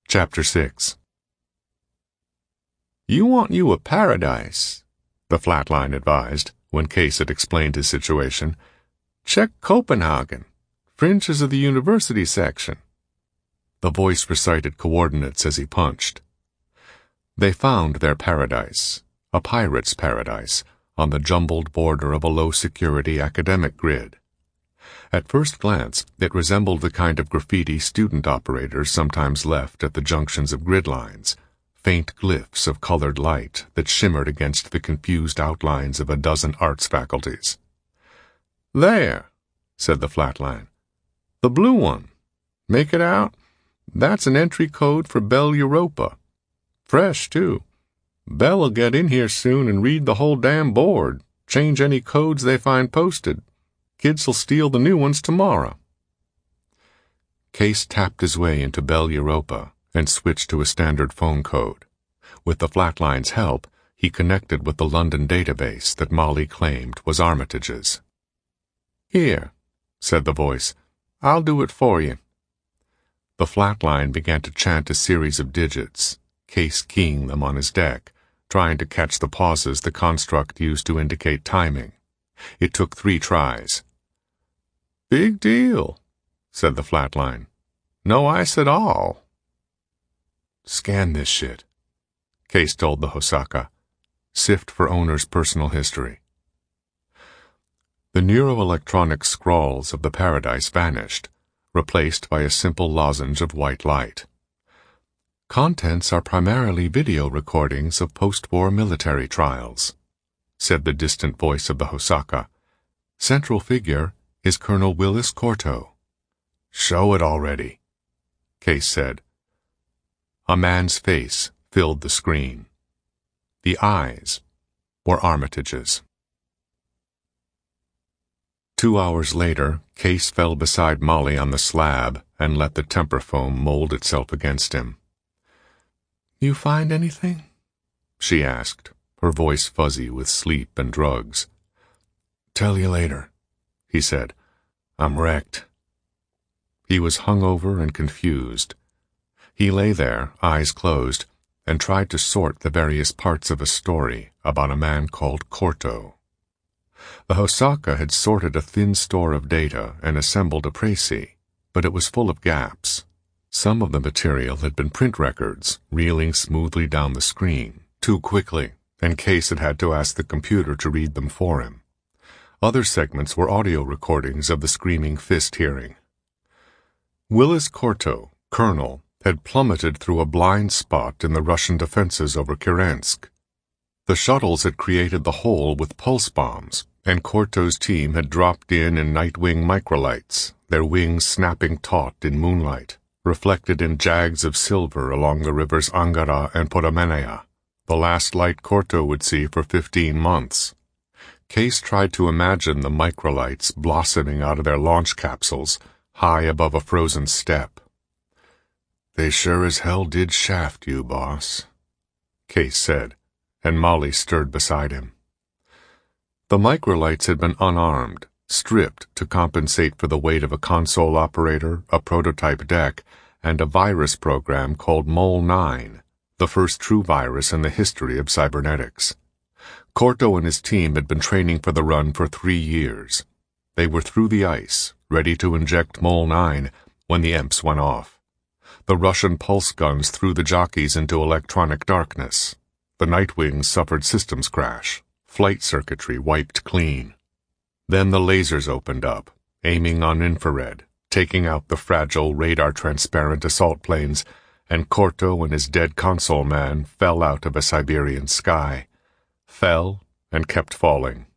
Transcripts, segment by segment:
Chapter 6. "You want you a paradise," the flatline advised, when Case had explained his situation. "Check Copenhagen, fringes of the university section." The voice recited coordinates as he punched. They found their paradise, a pirate's paradise, on the jumbled border of a low-security academic grid. At first glance, it resembled the kind of graffiti student operators sometimes left at the junctions of grid lines, faint glyphs of colored light that shimmered against the confused outlines of a dozen arts faculties. "There," said the flatline. "The blue one. Make it out? That's an entry code for Bell Europa. Fresh, too. Bell'll get in here soon and read the whole damn board, change any codes they find posted. Kids'll steal the new ones tomorrow." Case tapped his way into Bell Europa and switched to a standard phone code. With the flatline's help, he connected with the London database that Molly claimed was Armitage's. "Here," said the voice. "I'll do it for you." The flatline began to chant a series of digits, Case keying them on his deck, trying to catch the pauses the construct used to indicate timing. It took 3 tries. "Big deal," said the flatline. "No ice at all." "Scan this shit," Case told the Hosaka. "Sift for owner's personal history." The neuroelectronic scrawls of the paradise vanished, replaced by a simple lozenge of white light. "Contents are primarily video recordings of post-war military trials," said the distant voice of the Hosaka. "Central figure is Colonel Willis Corto." "Show it already," Case said. A man's face filled the screen. The eyes were Armitage's. 2 hours later, Case fell beside Molly on the slab and let the temper foam mold itself against him. "You find anything?" she asked, her voice fuzzy with sleep and drugs. "Tell you later," he said. "I'm wrecked." He was hungover and confused. He lay there, eyes closed, and tried to sort the various parts of a story about a man called Corto. The Hosaka had sorted a thin store of data and assembled a précis, but it was full of gaps. Some of the material had been print records, reeling smoothly down the screen, too quickly, and Case had to ask the computer to read them for him. Other segments were audio recordings of the Screaming Fist hearing. Willis Corto, colonel, had plummeted through a blind spot in the Russian defenses over Kirensk. The shuttles had created the hole with pulse bombs, and Corto's team had dropped in Nightwing microlights, their wings snapping taut in moonlight, reflected in jags of silver along the rivers Angara and Podomenea, the last light Corto would see for 15 months. Case tried to imagine the microlights blossoming out of their launch capsules, high above a frozen steppe. "They sure as hell did shaft you, boss," Case said, and Molly stirred beside him. The microlights had been unarmed, stripped to compensate for the weight of a console operator, a prototype deck, and a virus program called Mole-9, the first true virus in the history of cybernetics. Corto and his team had been training for the run for 3 years. They were through the ice, ready to inject Mole-9 when the EMPs went off. The Russian pulse guns threw the jockeys into electronic darkness. The Nightwings suffered systems crash. Flight circuitry wiped clean. Then the lasers opened up, aiming on infrared, taking out the fragile radar-transparent assault planes, and Corto and his dead console man fell out of a Siberian sky. Fell and kept falling.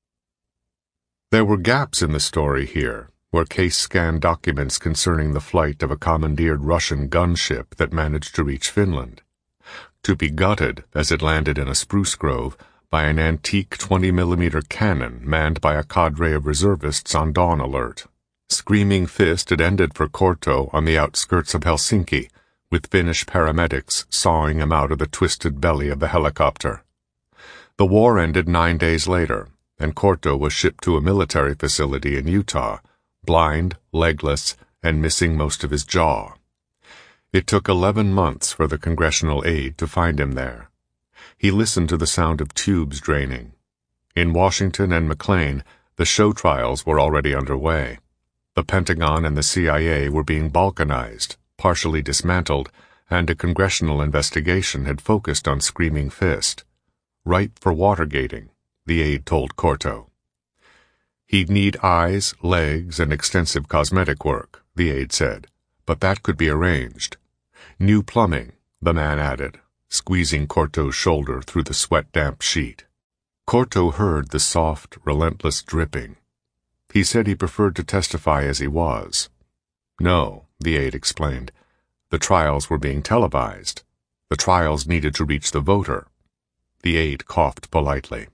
There were gaps in the story here, where Case scanned documents concerning the flight of a commandeered Russian gunship that managed to reach Finland, to be gutted as it landed in a spruce grove by an antique 20mm cannon manned by a cadre of reservists on dawn alert. Screaming Fist had ended for Corto on the outskirts of Helsinki, with Finnish paramedics sawing him out of the twisted belly of the helicopter. The war ended 9 days later, and Corto was shipped to a military facility in Utah, blind, legless, and missing most of his jaw. It took 11 months for the congressional aide to find him there. He listened to the sound of tubes draining. In Washington and McLean, the show trials were already underway. The Pentagon and the CIA were being balkanized, partially dismantled, and a congressional investigation had focused on Screaming Fist. Ripe for Watergating, the aide told Corto. He'd need eyes, legs, and extensive cosmetic work, the aide said, but that could be arranged. New plumbing, the man added, squeezing Corto's shoulder through the sweat-damp sheet. Corto heard the soft, relentless dripping. He said he preferred to testify as he was. No, the aide explained. The trials were being televised. The trials needed to reach the voter. The aide coughed politely.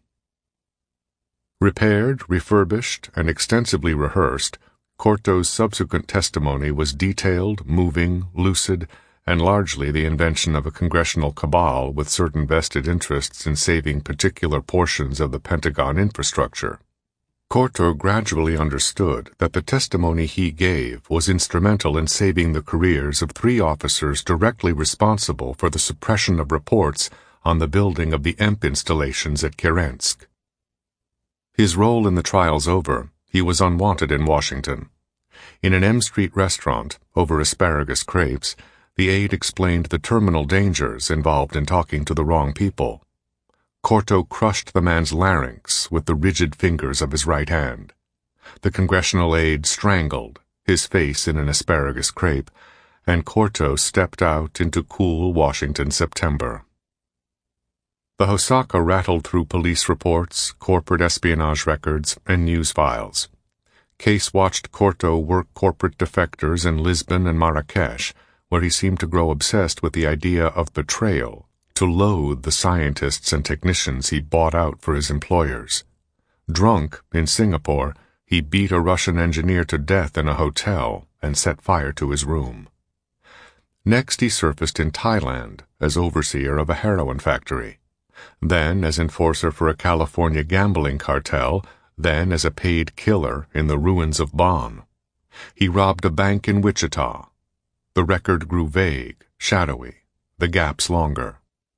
Repaired, refurbished, and extensively rehearsed, Corto's subsequent testimony was detailed, moving, lucid, and largely the invention of a congressional cabal with certain vested interests in saving particular portions of the Pentagon infrastructure. Corto gradually understood that the testimony he gave was instrumental in saving the careers of 3 officers directly responsible for the suppression of reports on the building of the EMP installations at Kerensky. His role in the trials over, he was unwanted in Washington. In an M Street restaurant, over asparagus crepes, the aide explained the terminal dangers involved in talking to the wrong people. Corto crushed the man's larynx with the rigid fingers of his right hand. The congressional aide strangled, his face in an asparagus crepe, and Corto stepped out into cool Washington September. The Hosaka rattled through police reports, corporate espionage records, and news files. Case watched Corto work corporate defectors in Lisbon and Marrakesh, where he seemed to grow obsessed with the idea of betrayal, to loathe the scientists and technicians he bought out for his employers. Drunk, in Singapore, he beat a Russian engineer to death in a hotel and set fire to his room. Next he surfaced in Thailand as overseer of a heroin factory. Then as enforcer for a California gambling cartel, then as a paid killer in the ruins of Bonn. He robbed a bank in Wichita. The record grew vague, shadowy, the gaps longer.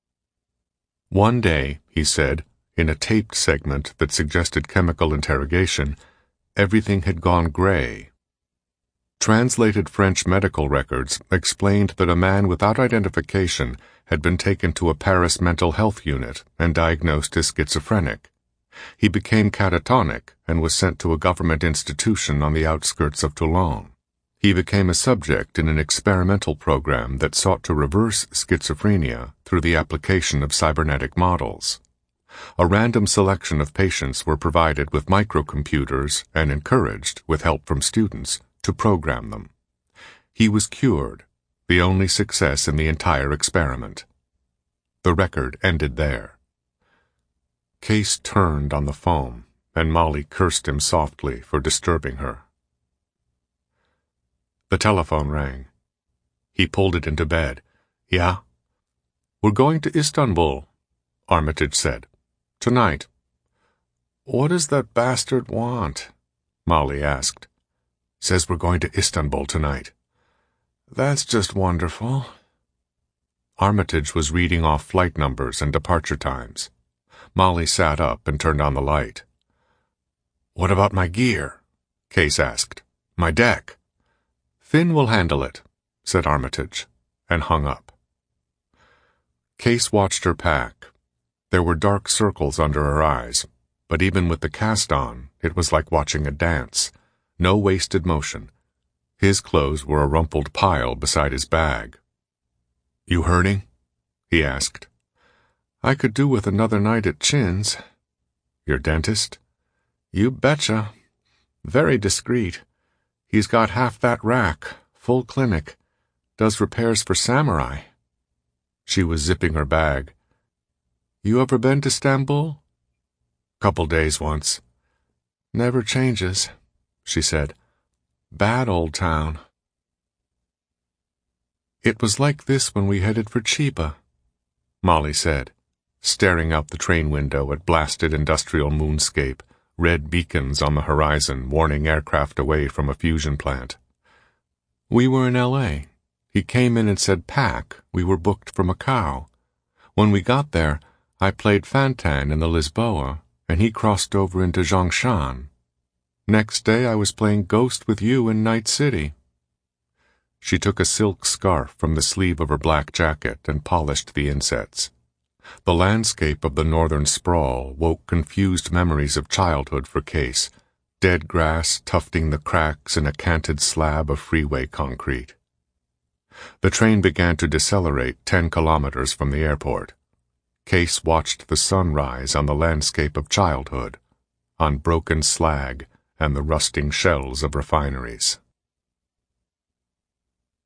One day, he said, in a taped segment that suggested chemical interrogation, everything had gone gray. Translated French medical records explained that a man without identification had been taken to a Paris mental health unit and diagnosed as schizophrenic. He became catatonic and was sent to a government institution on the outskirts of Toulon. He became a subject in an experimental program that sought to reverse schizophrenia through the application of cybernetic models. A random selection of patients were provided with microcomputers and encouraged, with help from students, to program them. He was cured, the only success in the entire experiment. The record ended there. Case turned on the phone, and Molly cursed him softly for disturbing her. The telephone rang. He pulled it into bed. Yeah? We're going to Istanbul, Armitage said. Tonight. What does that bastard want? Molly asked. Says we're going to Istanbul tonight. That's just wonderful. Armitage was reading off flight numbers and departure times. Molly sat up and turned on the light. What about my gear? Case asked. My deck. Finn will handle it, said Armitage, and hung up. Case watched her pack. There were dark circles under her eyes, but even with the cast on, it was like watching a dance. No wasted motion. His clothes were a rumpled pile beside his bag. You hurting? He asked. I could do with another night at Chin's. Your dentist? You betcha. Very discreet. He's got half that rack, full clinic. Does repairs for samurai. She was zipping her bag. You ever been to Istanbul? Couple days once. Never changes, she said. Bad old town. It was like this when we headed for Chiba, Molly said, staring out the train window at blasted industrial moonscape, red beacons on the horizon warning aircraft away from a fusion plant. We were in L.A., He came in and said pack. We were booked for Macau. When we got there, I played Fantan in the Lisboa, and he crossed over into Zhongshan. Next day I was playing Ghost with you in Night City." She took a silk scarf from the sleeve of her black jacket and polished the insets. The landscape of the northern sprawl woke confused memories of childhood for Case, dead grass tufting the cracks in a canted slab of freeway concrete. The train began to decelerate 10 kilometers from the airport. Case watched the sun rise on the landscape of childhood, on broken slag and the rusting shells of refineries.